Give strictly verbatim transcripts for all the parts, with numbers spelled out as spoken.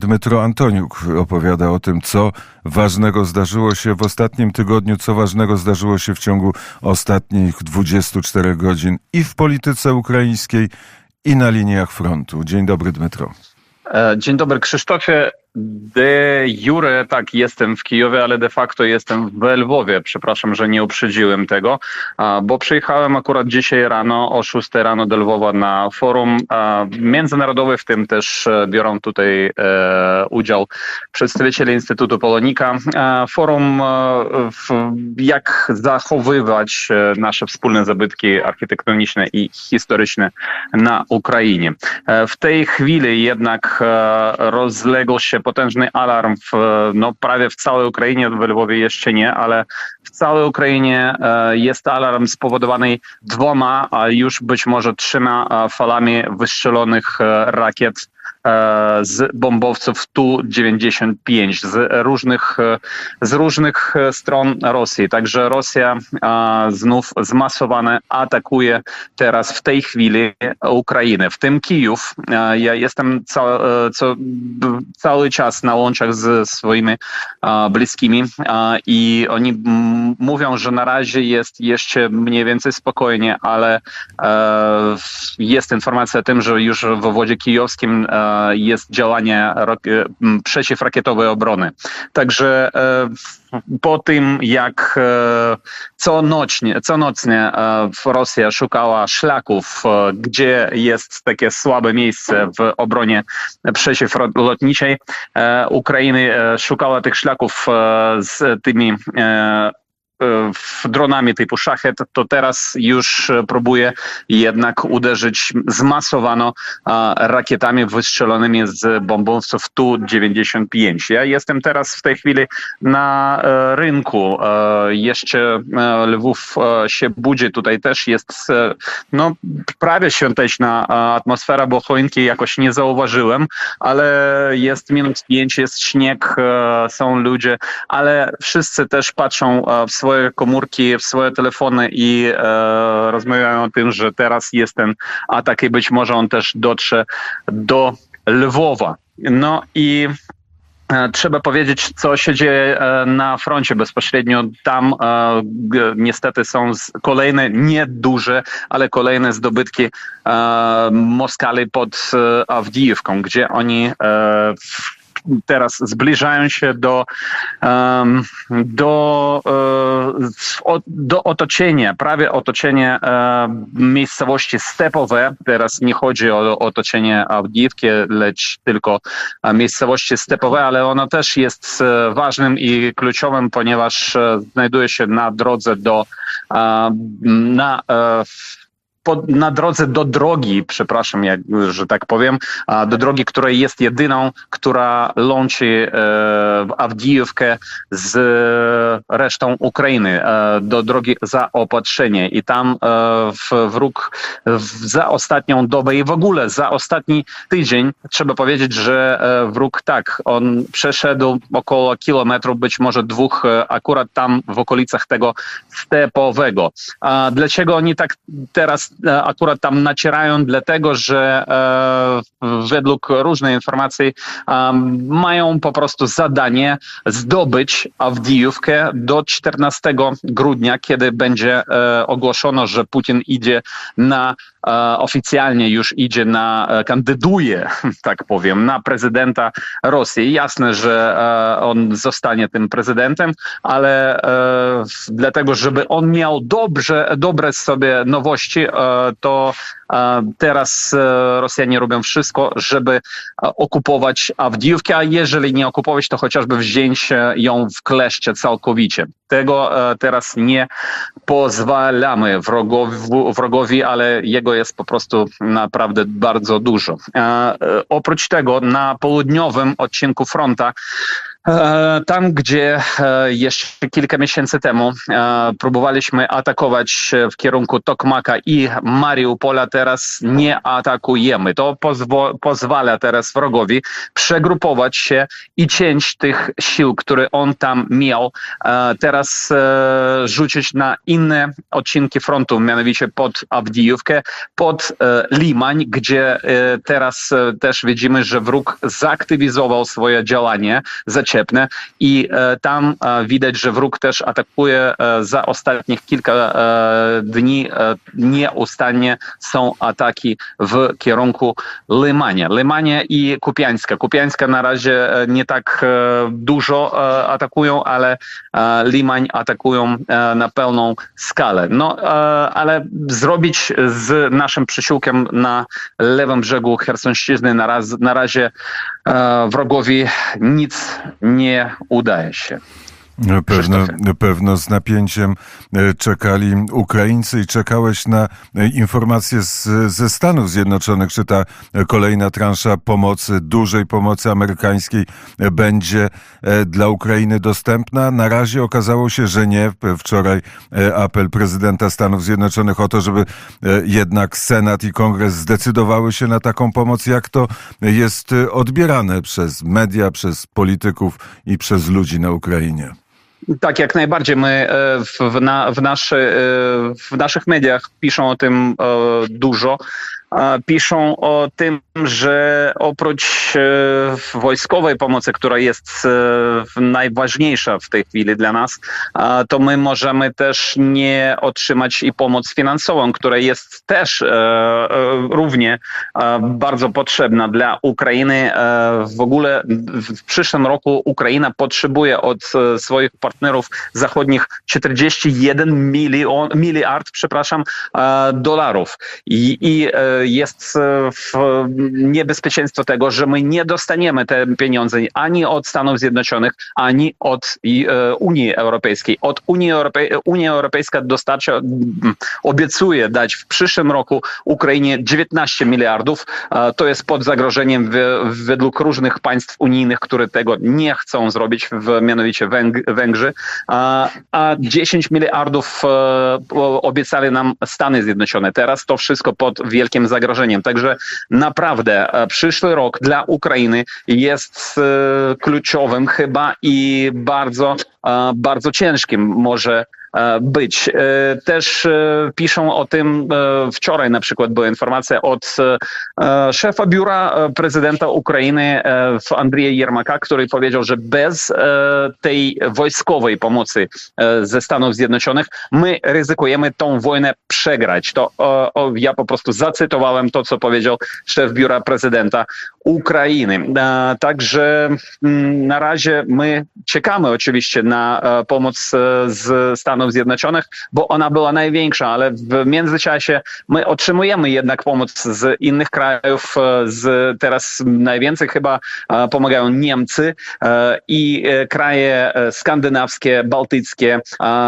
Dmytro Antoniuk opowiada o tym, co ważnego zdarzyło się w ostatnim tygodniu, co ważnego zdarzyło się w ciągu ostatnich dwudziestu czterech godzin i w polityce ukraińskiej, i na liniach frontu. Dzień dobry, Dmytro. Dzień dobry, Krzysztofie. De jure tak, jestem w Kijowie, ale de facto jestem w Lwowie. Przepraszam, że nie uprzedziłem tego, bo przyjechałem akurat dzisiaj rano o szóstej rano do Lwowa na forum międzynarodowe, w tym też biorą tutaj udział przedstawiciele Instytutu Polonika. Forum, jak zachowywać nasze wspólne zabytki architektoniczne i historyczne na Ukrainie. W tej chwili jednak rozległ się potężny alarm w, no, prawie w całej Ukrainie, w Lwowie jeszcze nie, ale w całej Ukrainie jest alarm spowodowany dwoma, a już być może trzema falami wystrzelonych rakiet z bombowców Tu dziewięćdziesiąt pięć z różnych, z różnych stron Rosji. Także Rosja znów zmasowane atakuje teraz w tej chwili Ukrainę, w tym Kijów. Ja jestem ca, co, cały czas na łączach z swoimi bliskimi i oni mówią, że na razie jest jeszcze mniej więcej spokojnie, ale jest informacja o tym, że już w obwodzie kijowskim jest działanie przeciwrakietowej obrony. Także po tym, jak co nocnie, co nocnie Rosja szukała szlaków, gdzie jest takie słabe miejsce w obronie przeciwlotniczej, Ukrainy szukała tych szlaków z tymi dronami typu Szachet, to teraz już próbuje jednak uderzyć zmasowano rakietami wystrzelonymi z bombowców Tu dziewięćdziesiąt pięć. Ja jestem teraz w tej chwili na rynku. Jeszcze Lwów się budzi. Tutaj też jest no, prawie świąteczna atmosfera, bo choinki jakoś nie zauważyłem, ale jest minus pięć, jest śnieg, są ludzie, ale wszyscy też patrzą w swoje swoje komórki, w swoje telefony i e, rozmawiają o tym, że teraz jest ten atak i być może on też dotrze do Lwowa. No i trzeba powiedzieć, co się dzieje na froncie bezpośrednio. Tam e, niestety są kolejne, nieduże, ale kolejne zdobytki e, Moskali pod e, Awdijewką, gdzie oni e, teraz zbliżają się do, um, do, um, do otoczenia, prawie otoczenie um, miejscowości stepowe. Teraz nie chodzi o otoczenie Awdijewki, lecz tylko miejscowości stepowe, ale ono też jest ważnym i kluczowym, ponieważ znajduje się na drodze do um, na um, na drodze do drogi, przepraszam, jak, że tak powiem, do drogi, która jest jedyną, która łączy e, Awdijewkę z resztą Ukrainy, e, do drogi zaopatrzenia. I tam e, wróg w, za ostatnią dobę i w ogóle za ostatni tydzień, trzeba powiedzieć, że e, wróg tak, on przeszedł około kilometru, być może dwóch, e, akurat tam w okolicach tego stepowego. A dlaczego oni tak teraz akurat tam nacierają? Dlatego, że e, według różnych informacji e, mają po prostu zadanie zdobyć Awdijewkę do czternastego grudnia, kiedy będzie e, ogłoszono, że Putin idzie na e, oficjalnie już idzie na, e, kandyduje, tak powiem, na prezydenta Rosji. Jasne, że e, on zostanie tym prezydentem, ale e, dlatego, żeby on miał dobrze, dobre sobie nowości, e, to teraz Rosjanie robią wszystko, żeby okupować Awdijewkę, a jeżeli nie okupować, to chociażby wziąć ją w kleszcze całkowicie. Tego teraz nie pozwalamy wrogowi, wrogowi, ale jego jest po prostu naprawdę bardzo dużo. Oprócz tego na południowym odcinku fronta, tam, gdzie jeszcze kilka miesięcy temu próbowaliśmy atakować w kierunku Tokmaka i Mariupola, teraz nie atakujemy. To pozwo- pozwala teraz wrogowi przegrupować się i część tych sił, które on tam miał, teraz rzucić na inne odcinki frontu, mianowicie pod Awdijówkę, pod Limań, gdzie teraz też widzimy, że wróg zaktywizował swoje działanie zaczepne i tam widać, że wróg też atakuje za ostatnich kilka dni. Nieustannie są ataki w kierunku Limania. Limania i Kupiańska. Kupiańska na razie nie tak dużo atakują, ale Limań atakują na pełną skalę. No, ale zrobić z naszym przysiłkiem na lewym brzegu Chersonszczyzny na, raz, na razie wrogowi nic nie udaje się. Pewno, pewno z napięciem czekali Ukraińcy i czekałeś na informacje z, ze Stanów Zjednoczonych, czy ta kolejna transza pomocy, dużej pomocy amerykańskiej będzie dla Ukrainy dostępna. Na razie okazało się, że nie. Wczoraj apel prezydenta Stanów Zjednoczonych o to, żeby jednak Senat i Kongres zdecydowały się na taką pomoc. Jak to jest odbierane przez media, przez polityków i przez ludzi na Ukrainie? Tak, jak najbardziej. My w, na, w, naszy, w naszych mediach piszą o tym dużo. Piszą o tym, że oprócz wojskowej pomocy, która jest najważniejsza w tej chwili dla nas, to my możemy też nie otrzymać i pomoc finansową, która jest też równie bardzo potrzebna dla Ukrainy. W ogóle w przyszłym roku Ukraina potrzebuje od swoich partnerów zachodnich czterdzieści jeden milion, miliard, przepraszam, dolarów. I, i jest niebezpieczeństwo tego, że my nie dostaniemy te pieniądze ani od Stanów Zjednoczonych, ani od Unii Europejskiej. Od Unii, Europej- Unia Europejska dostarcza, obiecuje dać w przyszłym roku Ukrainie dziewiętnaście miliardów. To jest pod zagrożeniem w, według różnych państw unijnych, które tego nie chcą zrobić, w, mianowicie Węg- Węgrzy. A, a dziesięć miliardów obiecali nam Stany Zjednoczone. Teraz to wszystko pod wielkim zagrożeniem. Także naprawdę przyszły rok dla Ukrainy jest kluczowym chyba i bardzo, bardzo ciężkim może być. Też piszą o tym, wczoraj na przykład była informacja od szefa biura prezydenta Ukrainy Andrija Jermaka, który powiedział, że bez tej wojskowej pomocy ze Stanów Zjednoczonych my ryzykujemy tą wojnę przegrać. To ja po prostu zacytowałem to, co powiedział szef biura prezydenta Ukrainy. Także na razie my czekamy oczywiście na pomoc z Stanów Zjednoczonych, bo ona była największa, ale w międzyczasie my otrzymujemy jednak pomoc z innych krajów. Z, teraz najwięcej chyba pomagają Niemcy i kraje skandynawskie, bałtyckie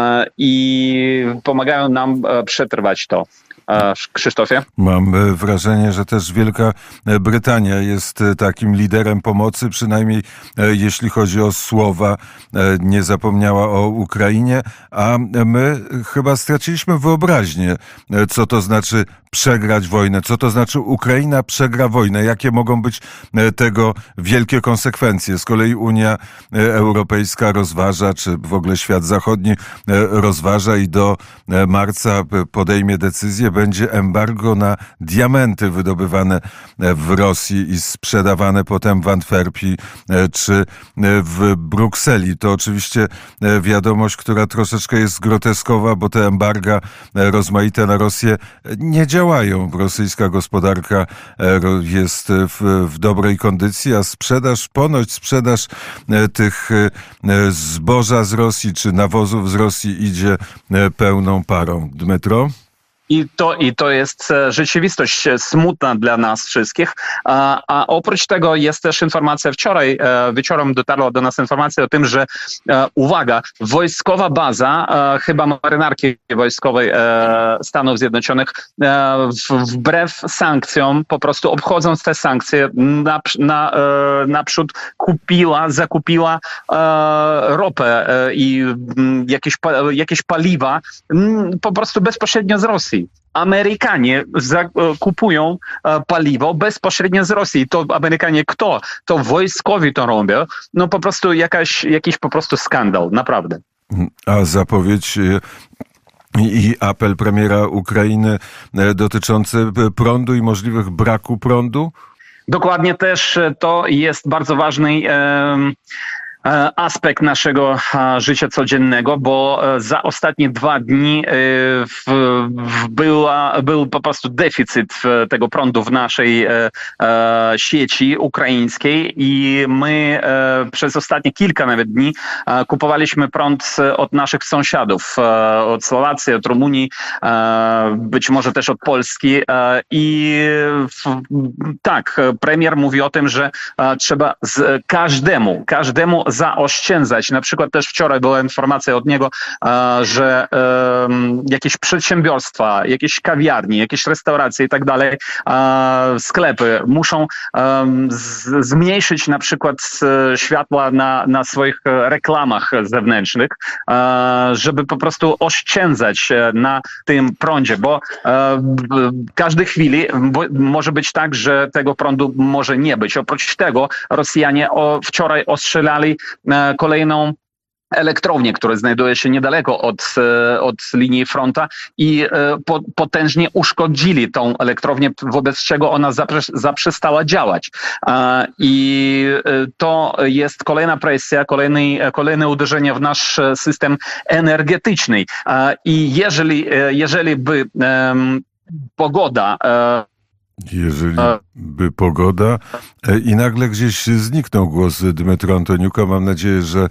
i pomagają nam przetrwać to. Krzysztofie? Mam wrażenie, że też Wielka Brytania jest takim liderem pomocy, przynajmniej jeśli chodzi o słowa, nie zapomniała o Ukrainie, a my chyba straciliśmy wyobraźnię, co to znaczy przegrać wojnę, co to znaczy Ukraina przegra wojnę, jakie mogą być tego wielkie konsekwencje. Z kolei Unia Europejska rozważa, czy w ogóle świat zachodni rozważa i do marca podejmie decyzję, będzie embargo na diamenty wydobywane w Rosji i sprzedawane potem w Antwerpii czy w Brukseli. To oczywiście wiadomość, która troszeczkę jest groteskowa, bo te embarga rozmaite na Rosję nie działają. Rosyjska gospodarka jest w, w dobrej kondycji, a sprzedaż, ponoć sprzedaż tych zboża z Rosji czy nawozów z Rosji idzie pełną parą. Dmytro? I to, I to jest rzeczywistość smutna dla nas wszystkich. A, a oprócz tego jest też informacja, wczoraj e, wieczorem dotarła do nas informacja o tym, że e, uwaga, wojskowa baza, e, chyba marynarki wojskowej e, Stanów Zjednoczonych, e, w, wbrew sankcjom, po prostu obchodząc te sankcje, na, na, e, naprzód kupiła, zakupiła e, ropę e, i m, jakieś, pa, jakieś paliwa m, po prostu bezpośrednio z Rosji. Rosji. Amerykanie kupują paliwo bezpośrednio z Rosji. To Amerykanie kto? To wojskowi to robią. No po prostu jakaś, jakiś po prostu skandal, naprawdę. A zapowiedź i apel premiera Ukrainy dotyczący prądu i możliwych braku prądu? Dokładnie też to jest bardzo ważny aspekt naszego życia codziennego, bo za ostatnie dwa dni w, w była, był po prostu deficyt tego prądu w naszej e, e, sieci ukraińskiej i my e, przez ostatnie kilka nawet dni e, kupowaliśmy prąd od naszych sąsiadów, e, od Słowacji, od Rumunii, e, być może też od Polski e, i w, tak, premier mówi o tym, że e, trzeba z każdemu, każdemu zaoszczędzać. Na przykład też wczoraj była informacja od niego, że jakieś przedsiębiorstwa, jakieś kawiarnie, jakieś restauracje i tak dalej, sklepy muszą zmniejszyć na przykład światła na, na swoich reklamach zewnętrznych, żeby po prostu oszczędzać na tym prądzie, bo w każdej chwili może być tak, że tego prądu może nie być. Oprócz tego Rosjanie wczoraj ostrzelali kolejną elektrownię, która znajduje się niedaleko od, od linii fronta i po, potężnie uszkodzili tą elektrownię, wobec czego ona zaprze, zaprzestała działać. I to jest kolejna presja, kolejne, kolejne uderzenie w nasz system energetyczny. I jeżeli, jeżeli by um, pogoda Jeżeli by pogoda i nagle gdzieś zniknął głos Dmytro Antoniuka. Mam nadzieję, że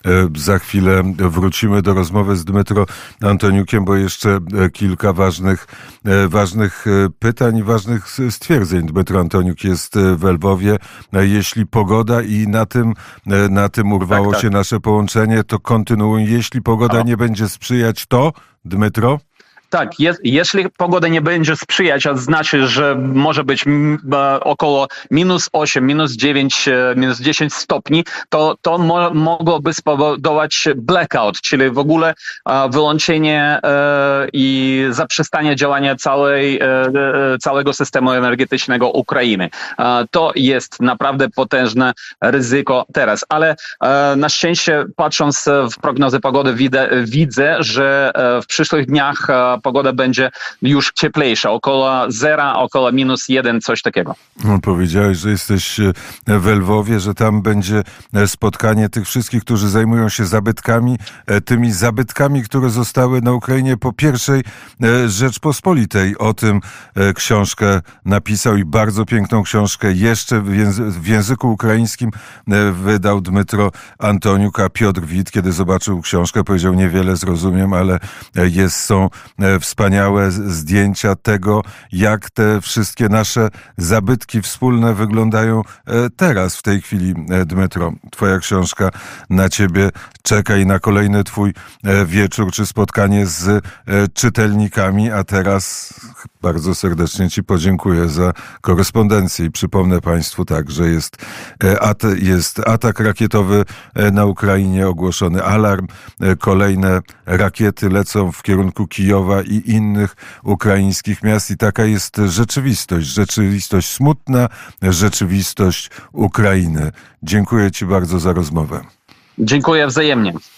za chwilę wrócimy do rozmowy z Dmytro Antoniukiem, bo jeszcze kilka ważnych, ważnych pytań i ważnych stwierdzeń. Dmytro Antoniuk jest w Lwowie. Jeśli pogoda i na tym, na tym urwało tak, tak. się nasze połączenie, to kontynuuj. Jeśli pogoda o. nie będzie sprzyjać, to Dmytro? Tak, jest, jeśli pogoda nie będzie sprzyjać, a znaczy, że może być około minus osiem, minus dziewięć, minus dziesięć stopni, to to mo- mogłoby spowodować blackout, czyli w ogóle wyłączenie e, i zaprzestanie działania całej, e, całego systemu energetycznego Ukrainy. E, to jest naprawdę potężne ryzyko teraz, ale e, na szczęście patrząc w prognozę pogody widzę, widzę że w przyszłych dniach pogoda będzie już cieplejsza, około zera, około minus jeden, coś takiego. No, powiedziałeś, że jesteś w Lwowie, że tam będzie spotkanie tych wszystkich, którzy zajmują się zabytkami, tymi zabytkami, które zostały na Ukrainie po pierwszej Rzeczpospolitej. O tym książkę napisał i bardzo piękną książkę jeszcze w, języ- w języku ukraińskim wydał Dmytro Antoniuk, a Piotr Wit, kiedy zobaczył książkę, powiedział: niewiele zrozumiem, ale jest, są wspaniałe zdjęcia tego, jak te wszystkie nasze zabytki wspólne wyglądają teraz, w tej chwili. Dmytro, twoja książka na ciebie czeka i na kolejny twój wieczór czy spotkanie z czytelnikami, a teraz bardzo serdecznie ci podziękuję za korespondencję i przypomnę państwu tak, że jest, at- jest atak rakietowy na Ukrainie, ogłoszony alarm, kolejne rakiety lecą w kierunku Kijowa i innych ukraińskich miast i taka jest rzeczywistość, rzeczywistość smutna, rzeczywistość Ukrainy. Dziękuję ci bardzo za rozmowę. Dziękuję wzajemnie.